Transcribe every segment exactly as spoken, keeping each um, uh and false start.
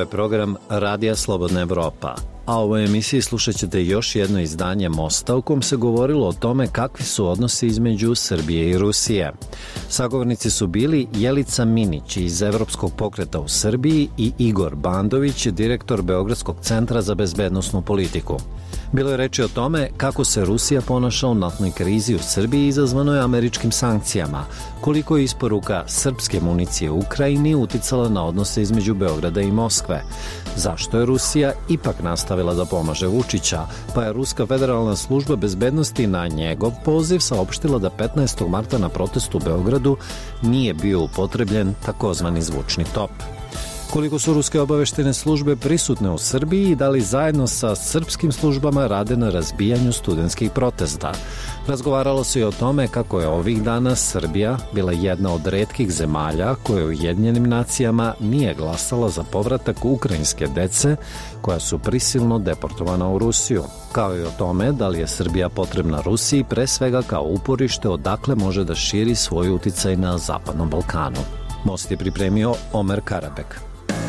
je program Radija Slobodna Evropa, a u ovoj emisiji slušat ćete još jedno izdanje Mosta u kom se govorilo o tome kakvi su odnosi između Srbije i Rusije. Sagovornici su bili Jelica Minić iz Evropskog pokreta u Srbiji i Igor Bandović, direktor Beogradskog centra za bezbednosnu politiku. Bilo je reči o tome kako se Rusija ponaša u naftnoj krizi u Srbiji izazvanoj američkim sankcijama, koliko je isporuka srpske municije u Ukrajini uticala na odnose između Beograda i Moskve, zašto je Rusija ipak nastavila da pomaže Vučića, pa je Ruska federalna služba bezbednosti na njegov poziv saopštila da petnaestog marta na protestu u Beogradu nije bio upotrebljen takozvani zvučni top. Koliko su ruske obaveštene službe prisutne u Srbiji i da li zajedno sa srpskim službama rade na razbijanju studentskih protesta. Razgovaralo se i o tome kako je ovih dana Srbija bila jedna od retkih zemalja koje u Ujedinjenim nacijama nije glasala za povratak ukrajinske dece koja su prisilno deportovana u Rusiju, kao i o tome da li je Srbija potrebna Rusiji pre svega kao uporište odakle može da širi svoj uticaj na Zapadnom Balkanu. Most je pripremio Omer Karabek.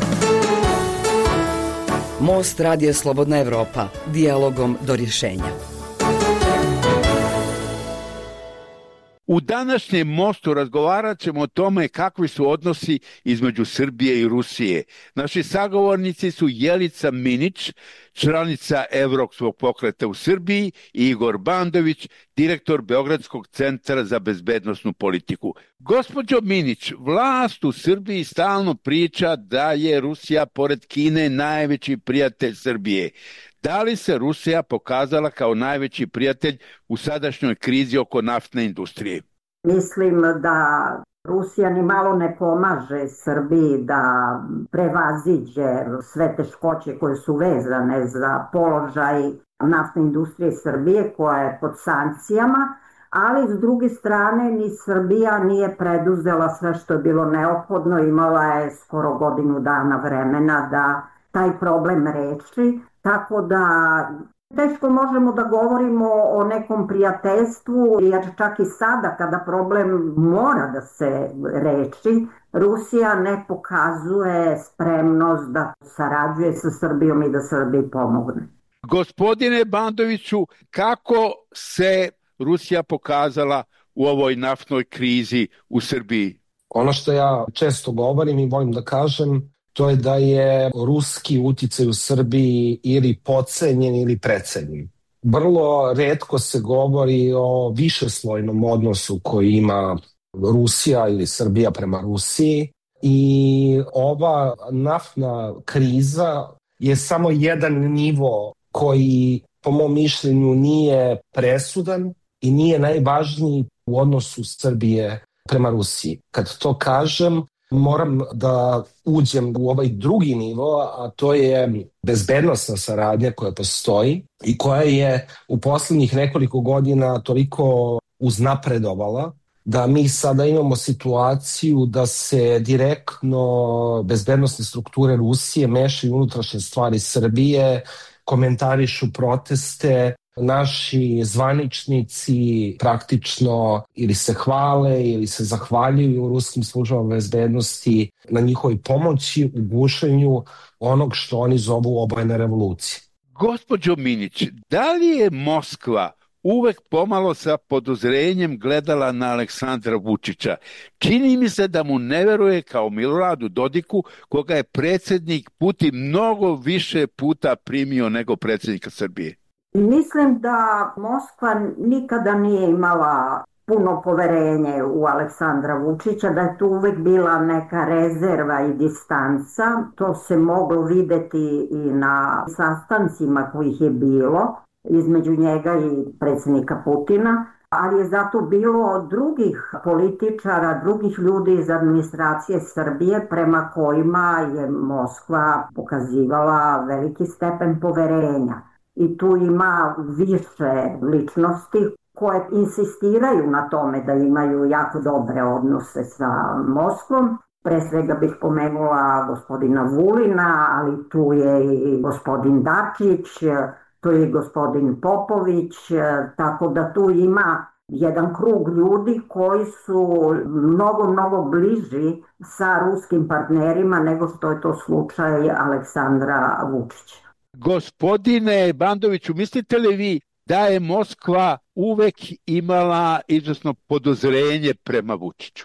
Most Radija Slobodna Evropa, dijalogom do rješenja. U današnjem Mostu razgovarat ćemo o tome kakvi su odnosi između Srbije i Rusije. Naši sagovornici su Jelica Minić, članica Evropskog pokreta u Srbiji, i Igor Bandović, direktor Beogradskog centra za bezbednosnu politiku. Gospođo Minić, vlast u Srbiji stalno priča da je Rusija pored Kine najveći prijatelj Srbije. Da li se Rusija pokazala kao najveći prijatelj u sadašnjoj krizi oko naftne industrije? Mislim da Rusija ni malo ne pomaže Srbiji da prevaziđe sve teškoće koje su vezane za položaj naftne industrije Srbije koja je pod sankcijama, ali s druge strane ni Srbija nije preduzela sve što je bilo neophodno, imala je skoro godinu dana vremena da taj problem reši. Tako da teško možemo da govorimo o nekom prijateljstvu, jer čak i sada kada problem mora da se reši, Rusija ne pokazuje spremnost da sarađuje sa Srbijom i da Srbiji pomogne. Gospodine Bandoviću, kako se Rusija pokazala u ovoj naftnoj krizi u Srbiji? Ono što ja često govorim i volim da kažem, to je da je ruski uticaj u Srbiji ili podcenjen ili precenjen. Vrlo retko se govori o višeslojnom odnosu koji ima Rusija ili Srbija prema Rusiji i ova naftna kriza je samo jedan nivo koji po mom mišljenju nije presudan i nije najvažniji u odnosu Srbije prema Rusiji. Kad to kažem, moram da uđem u ovaj drugi nivo, a to je bezbednosna saradnja koja postoji i koja je u poslednjih nekoliko godina toliko uznapredovala da mi sada imamo situaciju da se direktno bezbednosne strukture Rusije mešaju u unutrašnje stvari Srbije, komentarišu proteste. Naši zvaničnici praktično ili se hvale ili se zahvaljuju ruskim službama bezbednosti na njihovoj pomoći u gušenju onog što oni zovu obojene revolucije. Gospođo Minić, da li je Moskva uvek pomalo sa podozrenjem gledala na Aleksandra Vučića? Čini mi se da mu ne veruje kao Miloradu Dodiku, koga je predsjednik Putin mnogo više puta primio nego predsjednika Srbije. Mislim da Moskva nikada nije imala puno poverenje u Aleksandra Vučića, da je tu uvek bila neka rezerva i distanca. To se moglo videti i na sastancima kojih je bilo između njega i predsjednika Putina, ali je zato bilo drugih političara, drugih ljudi iz administracije Srbije prema kojima je Moskva pokazivala veliki stepen poverenja. I tu ima više ličnosti koje insistiraju na tome da imaju jako dobre odnose sa Moskvom. Pre svega bih pomenula gospodina Vulina, ali tu je i gospodin Dačić, tu je i gospodin Popović, tako da tu ima jedan krug ljudi koji su mnogo, mnogo bliži sa ruskim partnerima nego što je to slučaj Aleksandra Vučića. Gospodine Bandoviću, mislite li vi da je Moskva uvek imala izvesno podozrenje prema Vučiću?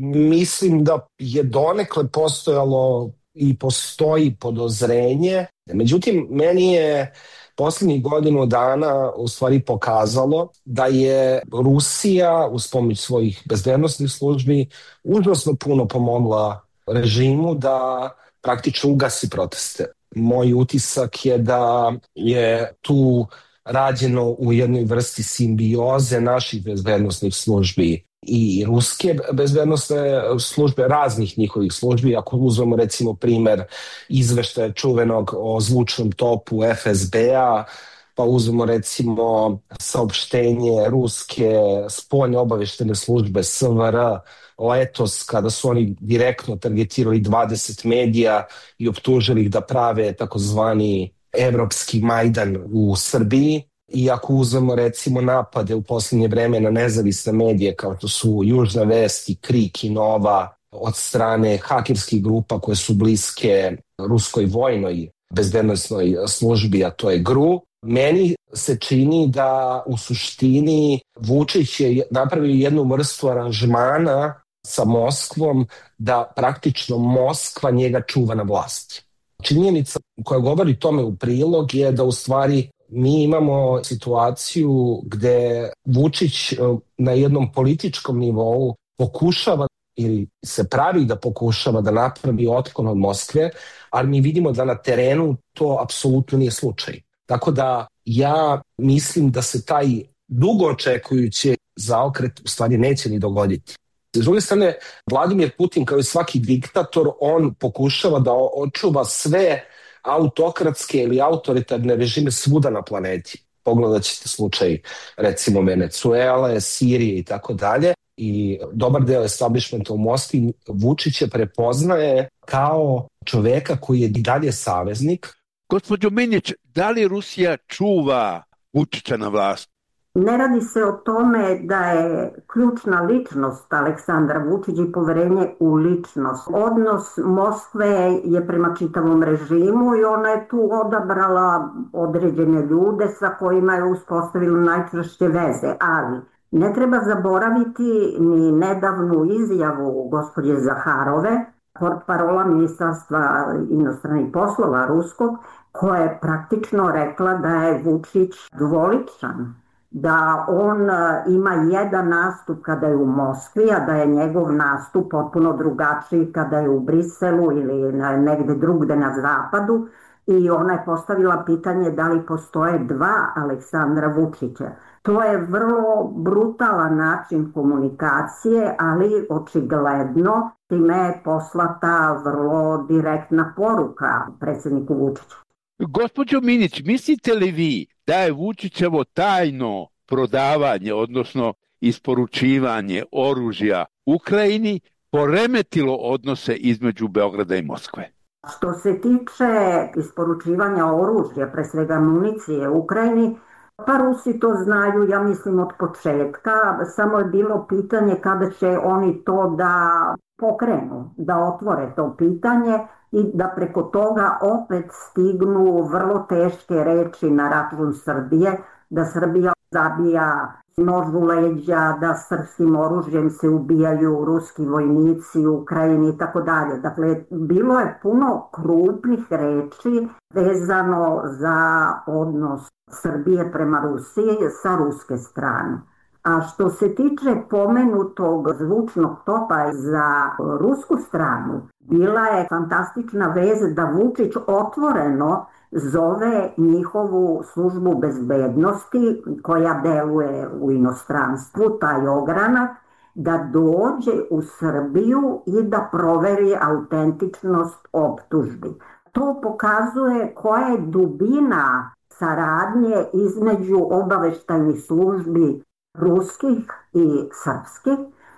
Mislim da je donekle postojalo i postoji podozrenje. Međutim, meni je posljednjih godinu dana u stvari pokazalo da je Rusija uz pomoć svojih bezbednosnih službi užasno puno pomogla režimu da praktično ugasi proteste. Moj utisak je da je tu rađeno u jednoj vrsti simbioze naših bezbednosnih službi i ruske bezbednosne službe, raznih njihovih službi. Ako uzmemo recimo primer izveštaja čuvenog o zvučnom topu F S B-a, pa uzmemo recimo saopštenje ruske spoljne obaveštene službe S V R letos, kada su oni direktno targetirali dvadeset medija i optužili ih da prave takozvani evropski Majdan u Srbiji. I ako uzmemo recimo napade u posljednje vreme na nezavisne medije kao što su Južna vest i Krik i Nova od strane hakerskih grupa koje su bliske ruskoj vojnoj bezbednosnoj službi, a to je G R U, meni se čini da u suštini Vučić je napravio jednu vrstu aranžmana sa Moskvom da praktično Moskva njega čuva na vlasti. Činjenica koja govori tome u prilog je da u stvari mi imamo situaciju gde Vučić na jednom političkom nivou pokušava ili se pravi da pokušava da napravi otklon od Moskve, ali mi vidimo da na terenu to apsolutno nije slučaj. Tako da ja mislim da se taj dugo očekujući zaokret u stvari neće ni dogoditi. S druge strane, Vladimir Putin kao i svaki diktator, on pokušava da očuva sve autokratske ili autoritarne režime svuda na planeti. Pogledat ćete slučaj recimo Venecuele, Sirije i tako dalje. I dobar deo establishmenta u Moskvi Vučića prepoznaje kao čoveka koji je i dalje saveznik. Gospođo Minić, da li Rusija čuva Vučića na vlasti? Ne radi se o tome da je ključna ličnost Aleksandra Vučića i poverenje u ličnost. Odnos Moskve je prema čitavom režimu i ona je tu odabrala određene ljude sa kojima je uspostavila najčvršće veze, ali ne treba zaboraviti ni nedavnu izjavu gospođe Zaharove, portparola Ministarstva inostranih poslova ruskog, koja je praktično rekla da je Vučić dvoličan, da on ima jedan nastup kada je u Moskvi, a da je njegov nastup potpuno drugačiji kada je u Briselu ili negde drugde na zapadu, i ona je postavila pitanje da li postoje dva Aleksandra Vučića. To je vrlo brutalan način komunikacije, ali očigledno time je poslata vrlo direktna poruka predsjedniku Vučiću. Gospođo Minić, mislite li vi da je Vučićevo tajno prodavanje, odnosno isporučivanje oružja Ukrajini poremetilo odnose između Beograda i Moskve? Što se tiče isporučivanja oružja, pre svega municije Ukrajini, pa Rusi to znaju, ja mislim, od početka, samo je bilo pitanje kada će oni to da pokrenu, da otvore to pitanje i da preko toga opet stignu vrlo teške reči na račun Srbije, da Srbija zabija nož u leđa, da srpskim oružjem se ubijaju ruski vojnici u Ukrajini i tako dalje. Dakle, bilo je puno krupnih reči vezano za odnos Srbije prema Rusiji sa ruske strane. A što se tiče pomenutog zvučnog topa za rusku stranu, bila je fantastična vez da Vučić otvoreno zove njihovu službu bezbednosti koja deluje u inostranstvu, taj ogranak, da dođe u Srbiju i da proveri autentičnost optužbi. To pokazuje koja je dubina saradnje između obaveštajnih službi ruskih i srpskih,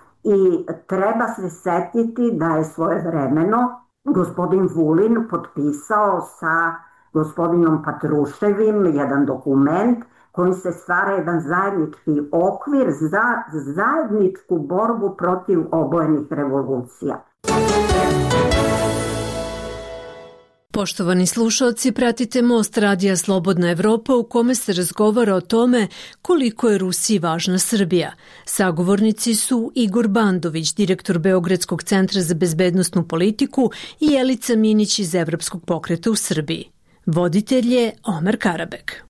i treba se setiti da je svojevremeno gospodin Vulin potpisao sa gospodinom Patruševim jedan dokument kojim se stvara jedan zajednički okvir za zajedničku borbu protiv obojenih revolucija. Poštovani slušalci, pratite Most radija Slobodna Evropa u kome se razgovara o tome koliko je Rusiji važna Srbija. Sagovornici su Igor Bandović, direktor Beogradskog centra za bezbednosnu politiku, i Jelica Minić iz Evropskog pokreta u Srbiji. Voditelj je Omer Karabek.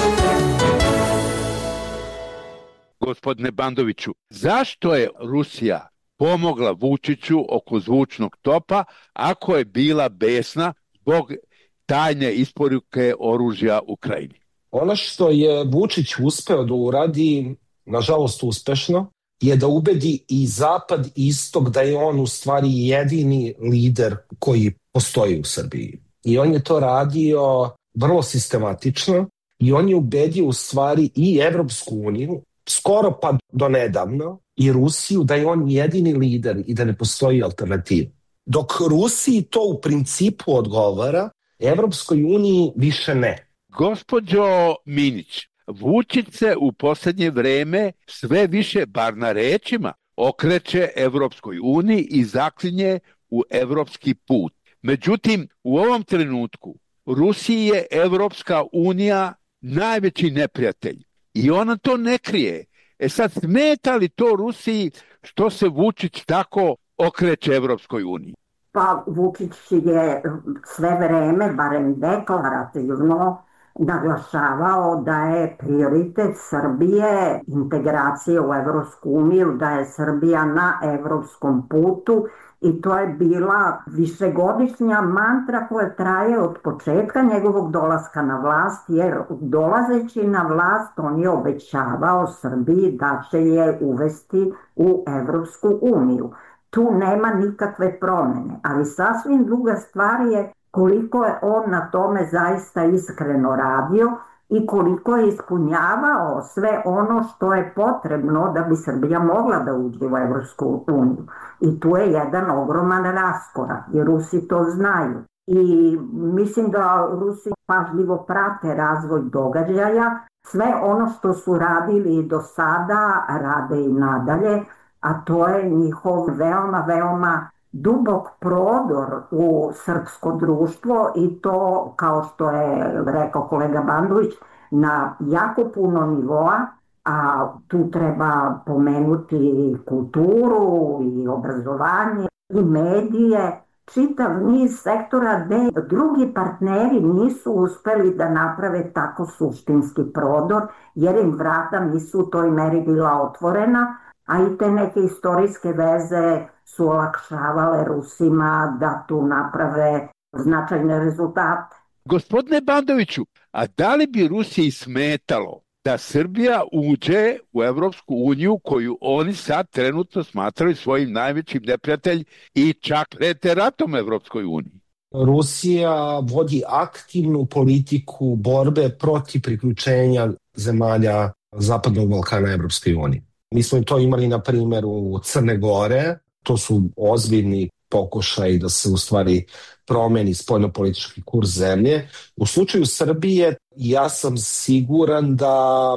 Gospodine Bandoviću, zašto je Rusija pomogla Vučiću oko zvučnog topa ako je bila besna zbog tajne isporuke oružja Ukrajini? Ono što je Vučić uspeo da uradi, nažalost uspešno, je da ubedi i Zapad i Istok da je on u stvari jedini lider koji postoji u Srbiji. I on je to radio vrlo sistematično i on je ubedio u stvari i Evropsku uniju, skoro pa do nedavno, i Rusiju da je on jedini lider i da ne postoji alternativa. Dok Rusiji to u principu odgovara, Evropskoj uniji više ne. Gospođo Minić, Vučić se u posljednje vreme sve više, bar na rečima, okreće Evropskoj uniji i zaklinje u evropski put. Međutim, u ovom trenutku Rusiji je Evropska unija najveći neprijatelj i ona to ne krije. E sad, smeta li to Rusiji što se Vučić tako okreće Evropskoj uniji? Pa Vučić je sve vreme, barem deklarativno, naglašavao da je prioritet Srbije integracija u Evropsku uniju, da je Srbija na evropskom putu i to je bila višegodišnja mantra koja traje od početka njegovog dolaska na vlast, jer dolazeći na vlast on je obećavao Srbiji da će je uvesti u Evropsku uniju. Tu nema nikakve promene, ali sasvim druga stvar je koliko je on na tome zaista iskreno radio i koliko je ispunjavao sve ono što je potrebno da bi Srbija mogla da uđe u Evropsku uniju. I tu je jedan ogroman raskorak, jer Rusi to znaju. I mislim da Rusi pažljivo prate razvoj događaja, sve ono što su radili do sada rade i nadalje, a to je njihov veoma, veoma dubok prodor u srpsko društvo i to, kao što je rekao kolega Bandović, na jako puno nivoa, a tu treba pomenuti kulturu i obrazovanje i medije, čitav niz sektora gde drugi partneri nisu uspeli da naprave tako suštinski prodor, jer im vrata nisu u toj meri bila otvorena, a i te neke istorijske veze su olakšavale Rusima da tu naprave značajne rezultate. Gospodine Bandoviću, a da li bi Rusiji smetalo da Srbija uđe u Evropsku uniju koju oni sad trenutno smatraju svojim najvećim neprijatelj i čak prete ratom Evropskoj uniji? Rusija vodi aktivnu politiku borbe protiv priključenja zemalja Zapadnog Balkana Evropskoj uniji. Mi smo to imali na primjeru Crne Gore, to su ozbiljni pokušaj da se u stvari promeni spoljnopolitički kurs zemlje. U slučaju Srbije ja sam siguran da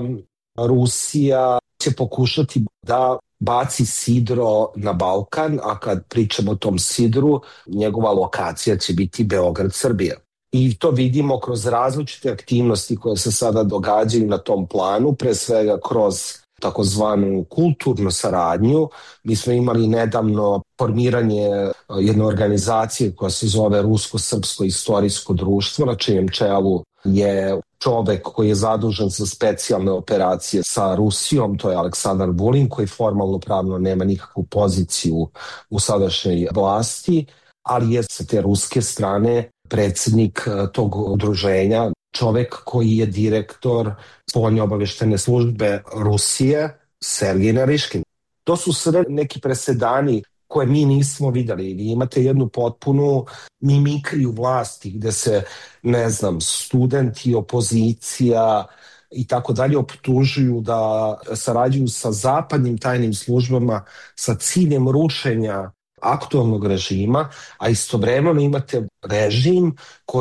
Rusija će pokušati da baci sidro na Balkan, a kad pričamo o tom sidru, njegova lokacija će biti Beograd, Srbija. I to vidimo kroz različite aktivnosti koje se sada događaju na tom planu, pre svega kroz takozvanu kulturnu saradnju. Mi smo imali nedavno formiranje jedne organizacije koja se zove Rusko-srpsko istorijsko društvo, na čijem čelu je čovek koji je zadužen za specijalne operacije sa Rusijom, to je Aleksandar Vulin, koji formalno pravno nema nikakvu poziciju u sadašnjoj vlasti, ali je sa te ruske strane predsjednik tog udruženja, čovek koji je direktor spoljne obaveštene službe Rusije, Sergej Nariškin. To su sve neki presedani koje mi nismo videli. Vi imate jednu potpunu mimikriju vlasti gde se, ne znam, studenti, opozicija i tako dalje optužuju da sarađuju sa zapadnim tajnim službama sa ciljem rušenja aktualnog režima, a istovremeno imate režim koji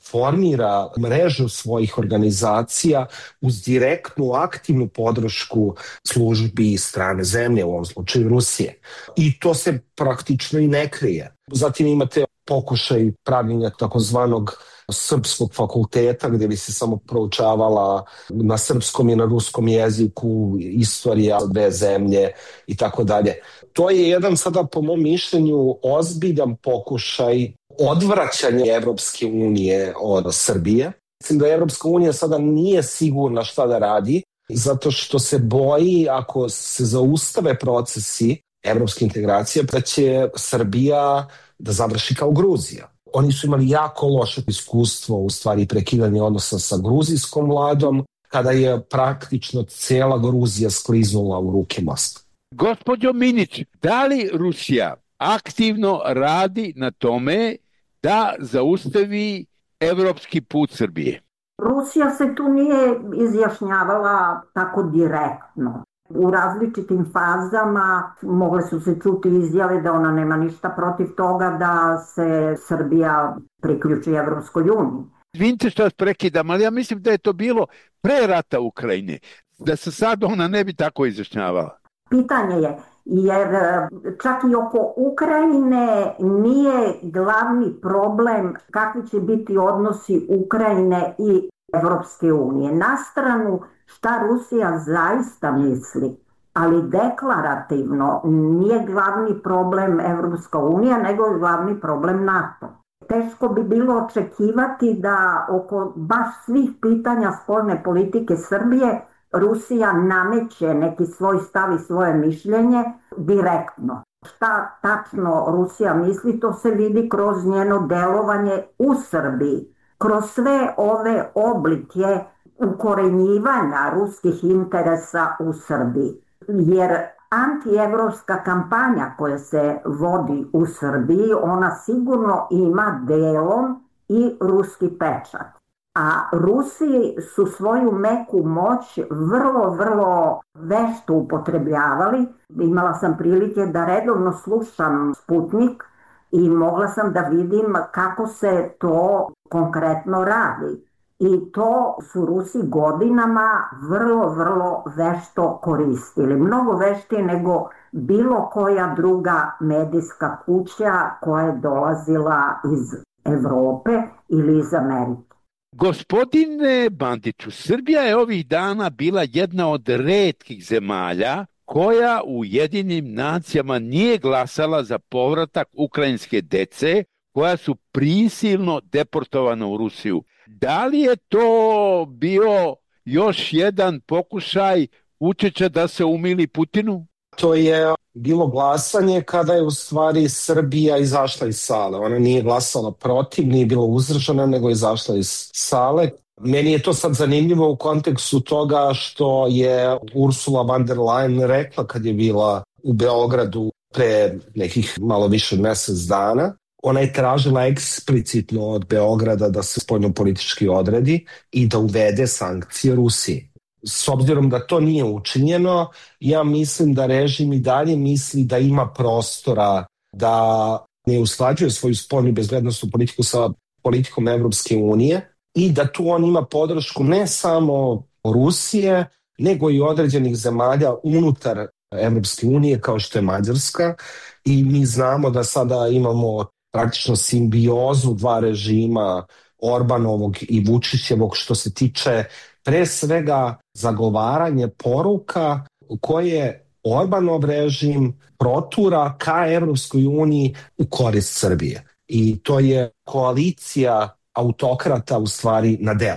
formira mrežu svojih organizacija uz direktnu aktivnu podršku službi strane zemlje, u ovom slučaju Rusije. I to se praktično i ne krije. Zatim imate pokušaj pravljenja takozvanog srpskog fakulteta gdje bi se samo proučavala na srpskom i na ruskom jeziku istorija dve zemlje i tako dalje. To je jedan sada, po mom mišljenju, ozbiljan pokušaj odvraćanja Evropske unije od Srbije. Mislim da Evropska unija sada nije sigurna šta da radi, zato što se boji ako se zaustave procesi evropske integracije, da će Srbija da završi kao Gruzija. Oni su imali jako loše iskustvo u stvari prekidanja odnosa sa gruzijskom vladom, kada je praktično cijela Gruzija skliznula u ruke Moskve. Gospođo Minić, da li Rusija aktivno radi na tome da zaustavi evropski put Srbije? Rusija se tu nije izjašnjavala tako direktno. U različitim fazama mogle su se čuti izjave da ona nema ništa protiv toga da se Srbija priključi Evropskoj uniji. Izvinite što vas prekidam, ali ja mislim da je to bilo pre rata Ukrajine, da se sad ona ne bi tako izjašnjavala. Pitanje je, jer čak i oko Ukrajine nije glavni problem kakvi će biti odnosi Ukrajine i Evropske unije. Na stranu šta Rusija zaista misli, ali deklarativno nije glavni problem Evropska unija, nego je glavni problem NATO. Teško bi bilo očekivati da oko baš svih pitanja spoljne politike Srbije Rusija nameće neki svoj stav i svoje mišljenje direktno. Šta tačno Rusija misli, to se vidi kroz njeno delovanje u Srbiji. Kroz sve ove oblike ukorenjivanja ruskih interesa u Srbiji. Jer antievropska kampanja koja se vodi u Srbiji, ona sigurno ima delom i ruski pečat. A Rusi su svoju meku moć vrlo, vrlo vešto upotrebljavali. Imala sam prilike da redovno slušam Sputnik i mogla sam da vidim kako se to konkretno radi. I to su Rusi godinama vrlo, vrlo vešto koristili. Mnogo veštije nego bilo koja druga medijska kuća koja je dolazila iz Evrope ili iz Amerike. Gospodine Bandiću, Srbija je ovih dana bila jedna od retkih zemalja koja u Ujedinjenim nacijama nije glasala za povratak ukrajinske dece koja su prisilno deportovana u Rusiju. Da li je to bio još jedan pokušaj Vučića da se umili Putinu? To je bilo glasanje kada je u stvari Srbija izašla iz sale. Ona nije glasala protiv, nije bila uzdržana, nego je izašla iz sale. Meni je to sad zanimljivo u kontekstu toga što je Ursula von der Leyen rekla kad je bila u Beogradu pre nekih malo više od mjesec dana. Ona je tražila eksplicitno od Beograda da se spoljnopolitički odredi i da uvede sankcije Rusiji. S obzirom da to nije učinjeno, ja mislim da režim i dalje misli da ima prostora da ne usklađuje svoju spoljnu i bezbednosnu politiku sa politikom Evropske unije i da tu on ima podršku ne samo Rusije, nego i određenih zemalja unutar Evropske unije kao što je Mađarska. I mi znamo da sada imamo praktično simbiozu dva režima, Orbanovog i Vučićevog, što se tiče pre svega zagovaranje poruka koje Orbanov režim protura ka Evropskoj uniji u korist Srbije. I to je koalicija autokrata u stvari na delu.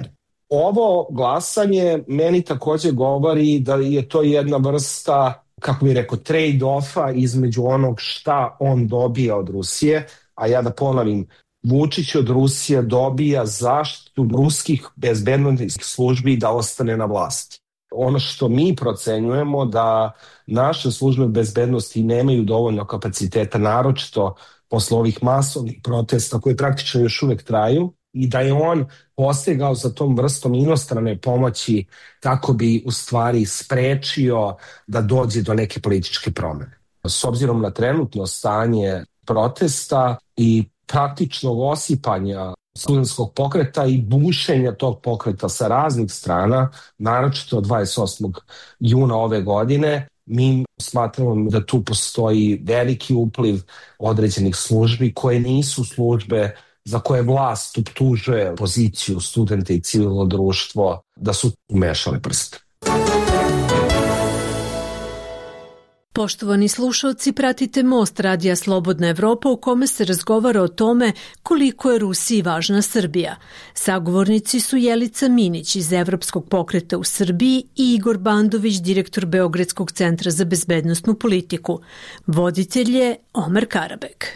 Ovo glasanje meni također govori da je to jedna vrsta, kako bih rekao, trade-offa između onog šta on dobija od Rusije, a ja da ponovim, Vučić od Rusije dobija zaštitu ruskih bezbednosnih službi da ostane na vlasti. Ono što mi procenjujemo da naše službe bezbednosti nemaju dovoljno kapaciteta, naročito posle ovih masovnih protesta koji praktično još uvek traju, i da je on postegao za tom vrstom inostrane pomoći kako bi u stvari sprečio da dođe do neke političke promene. S obzirom na trenutno stanje protesta i praktičnog osipanja studentskog pokreta i bušenja tog pokreta sa raznih strana, naročito dvadeset osmog juna ove godine, mi smatramo da tu postoji veliki upliv određenih službi koje nisu službe za koje vlast optužuje poziciju studenta i civilno društvo da su umešali prste. Poštovani slušalci, pratite Most Radija Slobodna Evropa u kome se razgovara o tome koliko je Rusiji važna Srbija. Sagovornici su Jelica Minić iz Evropskog pokreta u Srbiji i Igor Bandović, direktor Beogradskog centra za bezbednosnu politiku. Voditelj je Omer Karabek.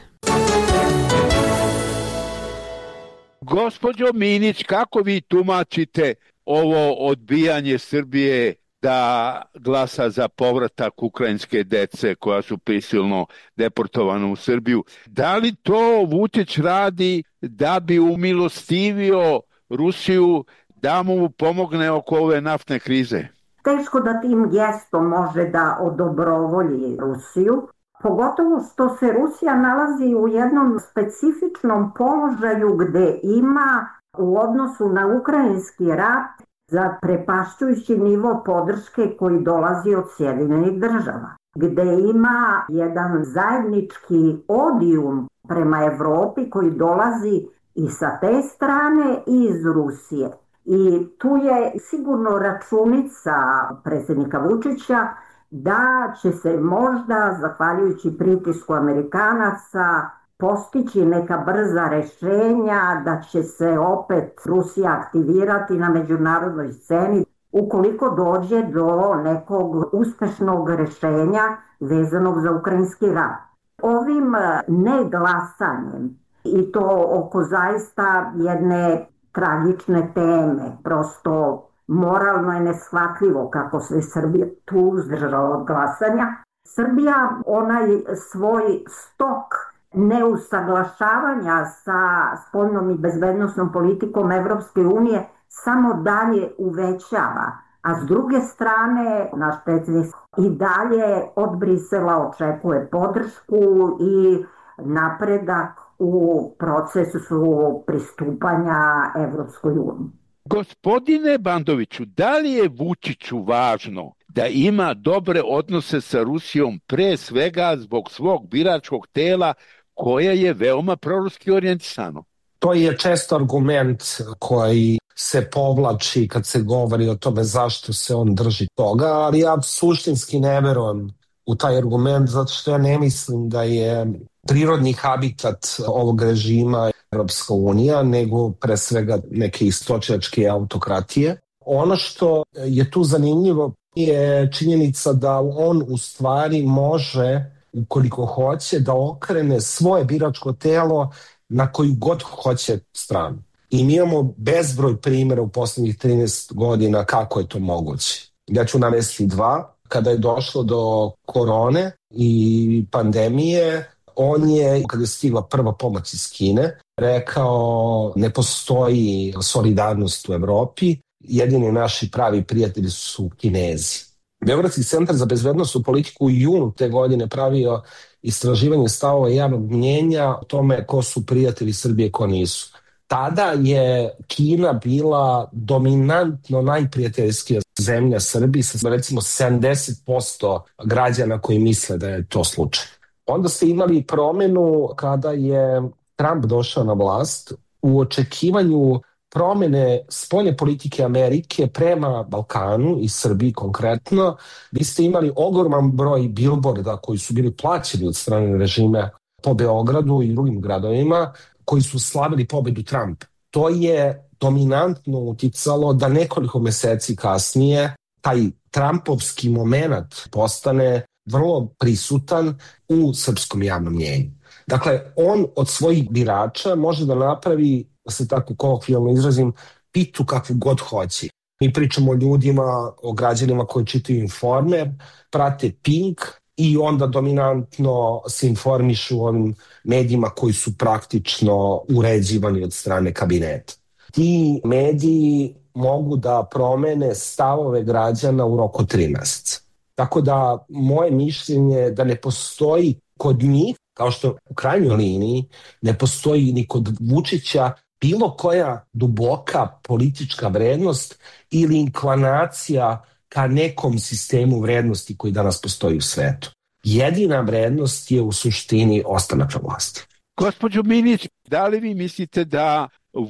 Gospođo Minić, kako vi tumačite ovo odbijanje Srbije da glasa za povratak ukrajinske dece koja su prisilno deportovana u Srbiju? Da li to Vučić radi da bi umilostivio Rusiju da mu pomogne oko ove naftne krize? Teško da tim gestom može da odobrovolji Rusiju, pogotovo što se Rusija nalazi u jednom specifičnom položaju gde ima u odnosu na ukrajinski rat zaprepašćujući nivo podrške koji dolazi od Sjedinjenih država, gde ima jedan zajednički odijum prema Evropi koji dolazi i sa te strane i iz Rusije. I tu je sigurno računica predsjednika Vučića da će se možda, zahvaljujući pritisku Amerikanaca, postići neka brza rešenja, da će se opet Rusija aktivirati na međunarodnoj sceni ukoliko dođe do nekog uspešnog rešenja vezanog za ukrajinski rat. Ovim neglasanjem, i to oko zaista jedne tragične teme, prosto moralno je neshvatljivo kako se Srbija tu uzdržala od glasanja, Srbija onaj svoj stok neusaglašavanja sa spoljnom i bezbednosnom politikom Evropske unije samo dalje uvećava. A s druge strane, naš predsjednik i dalje od Brisela očekuje podršku i napredak u procesu pristupanja Evropskoj uniji. Gospodine Bandoviću, da li je Vučiću važno da ima dobre odnose sa Rusijom pre svega zbog svog biračkog tela koje je veoma proruski orijentisano? To je često argument koji se povlači kad se govori o tome zašto se on drži toga, ali ja suštinski ne verujem u taj argument zato što ja ne mislim da je prirodni habitat ovog režima Evropska unija, nego pre svega neke istočnjačke autokratije. Ono što je tu zanimljivo je činjenica da on u stvari može, ukoliko hoće, da okrene svoje biračko telo na koju god hoće stranu. I mi imamo bezbroj primjera u poslednjih trinaest godina kako je to moguće. Ja ću navesti dva. Kada je došlo do korone i pandemije, on je, kada je stigla prva pomoć iz Kine, rekao ne postoji solidarnost u Evropi, jedini naši pravi prijatelji su Kinezi. Beogradski centar za bezbednosnu politiku u junu te godine pravio istraživanje stavova javnog mnjenja o tome ko su prijatelji Srbije, ko nisu. Tada je Kina bila dominantno najprijateljskija zemlja Srbiji sa recimo sedamdeset posto građana koji misle da je to slučaj. Onda ste imali promenu kada je Trump došao na vlast u očekivanju promene spoljne politike Amerike prema Balkanu i Srbiji konkretno. Vi ste imali ogroman broj bilborda koji su bili plaćeni od strane režima po Beogradu i drugim gradovima koji su slavili pobedu Trumpa. To je dominantno uticalo da nekoliko meseci kasnije taj Trumpovski moment postane vrlo prisutan u srpskom javnom mnjenju. Dakle, on od svojih birača može da napravi, da se tako kolokvijalno izrazim, pitu kakvu god hoće. Mi pričamo o ljudima, o građanima koji čitaju Informer, prate Pink i onda dominantno se informišu o ovim medijima koji su praktično uređivani od strane kabineta. Ti mediji mogu da promene stavove građana u roku tri meseca. Tako da moje mišljenje je da ne postoji kod njih Kao što u krajnjoj liniji ne postoji ni kod Vučića bilo koja duboka politička vrednost ili inklinacija ka nekom sistemu vrednosti koji danas postoji u svetu. Jedina vrednost je u suštini ostanak na vlasti. Gospođo Minić, da li vi mislite da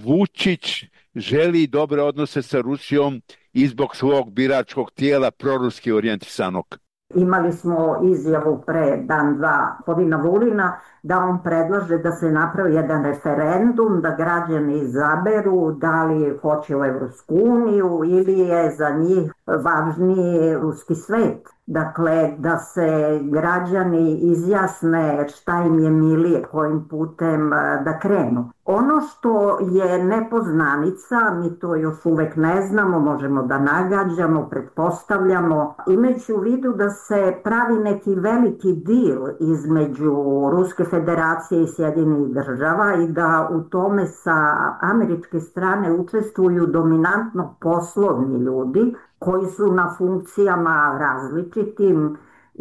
Vučić želi dobre odnose sa Rusijom i zbog svog biračkog tijela proruski orijentisanog? Imali smo izjavu pre dan dva gospodina Vulina da on predlaže da se napravi jedan referendum, da građani izaberu da li hoće u Evropsku uniju ili je za njih važniji ruski svet. Dakle, da se građani izjasne šta im je milije, kojim putem da krenu. Ono što je nepoznanica, mi to još uvek ne znamo, možemo da nagađamo, pretpostavljamo, imajući u vidu da se pravi neki veliki dil između Ruske federacije i Sjedinjenih država i da u tome sa američke strane učestvuju dominantno poslovni ljudi koji su na funkcijama različitim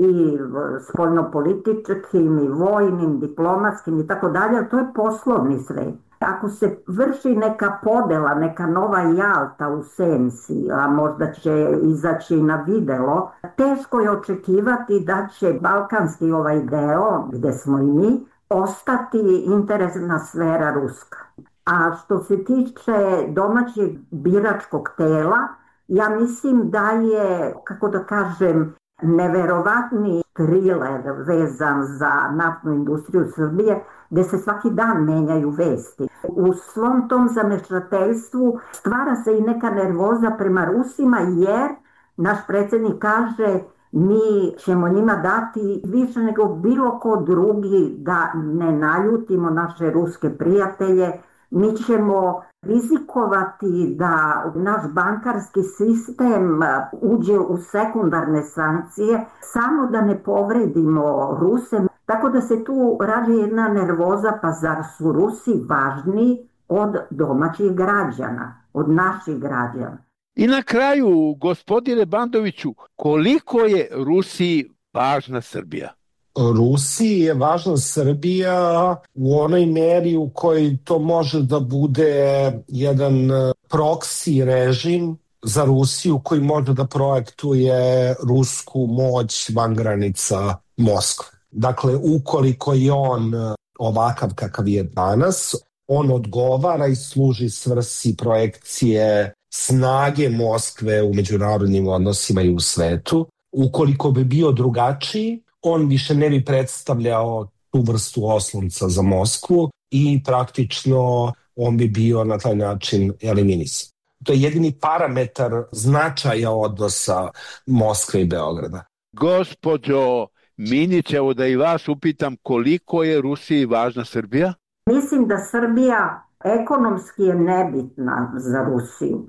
i spoljnopolitičkim i vojnim, diplomatskim i tako dalje, to je poslovni svet. Ako se vrši neka podela, neka nova Jalta u senci, a možda će izaći na videlo, teško je očekivati da će balkanski ovaj deo, gde smo i mi, ostati interesna sfera ruska. A što se tiče domaćeg biračkog tela, ja mislim da je, kako da kažem, neverovatni triler vezan za naftnu industriju Srbije, gde se svaki dan menjaju vesti. U svom tom zamešateljstvu stvara se i neka nervoza prema Rusima, jer naš predsjednik kaže mi ćemo njima dati više nego bilo ko drugi da ne naljutimo naše ruske prijatelje. Mi ćemo rizikovati da naš bankarski sistem uđe u sekundarne sankcije samo da ne povredimo Ruse. Tako da se tu rađe jedna nervoza, pa zar su Rusi važniji od domaćih građana, od naših građana? I na kraju, gospodine Bandoviću, koliko je Rusiji važna Srbija? Rusiji je važna Srbija u onoj meri u kojoj to može da bude jedan proksi režim za Rusiju koji može da projektuje rusku moć van granica Moskve. Dakle, ukoliko je on ovakav kakav je danas, on odgovara i služi svrsi projekcije snage Moskve u međunarodnim odnosima i u svetu. Ukoliko bi bio drugačiji, on više ne bi predstavljao tu vrstu oslonca za Moskvu i praktično on bi bio na taj način eliminisan. To je jedini parametar značaja odnosa Moskve i Beograda. Gospođo Minić, evo da i vas upitam, koliko je Rusiji važna Srbija? Mislim da Srbija ekonomski je nebitna za Rusiju.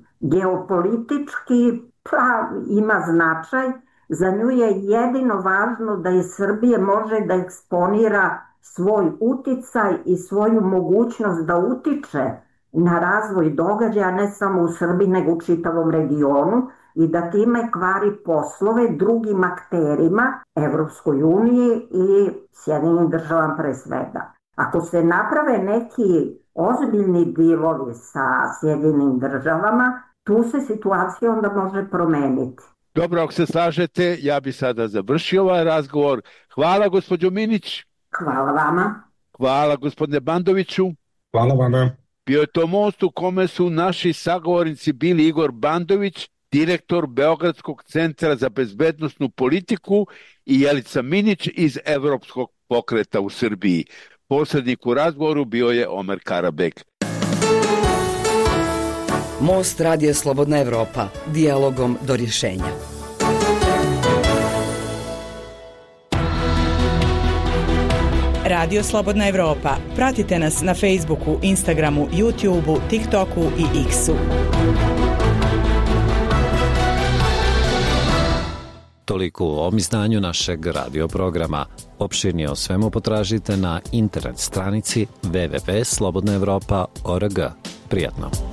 Geopolitički pa ima značaj. Za nju je jedino važno da iz Srbije može da eksponira svoj uticaj i svoju mogućnost da utiče na razvoj događaja ne samo u Srbiji nego u čitavom regionu i da time kvari poslove drugim akterima, Evropskoj uniji i Sjedinjenim državama pre svega. Ako se naprave neki ozbiljni dilovi sa Sjedinjenim državama, tu se situacija onda može promeniti. Dobro, ako se slažete, ja bi sada završio ovaj razgovor. Hvala, gospođo Minić. Hvala vama. Hvala, gospodine Bandoviću. Hvala vama. Bio je to most u kome su naši sagovornici bili Igor Bandović, direktor Beogradskog centra za bezbednosnu politiku, i Jelica Minić iz Evropskog pokreta u Srbiji. Posrednik u razgovoru bio je Omer Karabek. Most Radija Slobodna Evropa, dijalogom do rješenja. Radio Slobodna Evropa. Pratite nas na Facebooku, Instagramu, YouTubeu, TikToku i X-u. Toliko u ovom izdanju našeg radio programa. Opširnije o svemu potražite na internet stranici w w w tačka slobodna evropa tačka org. Prijatno.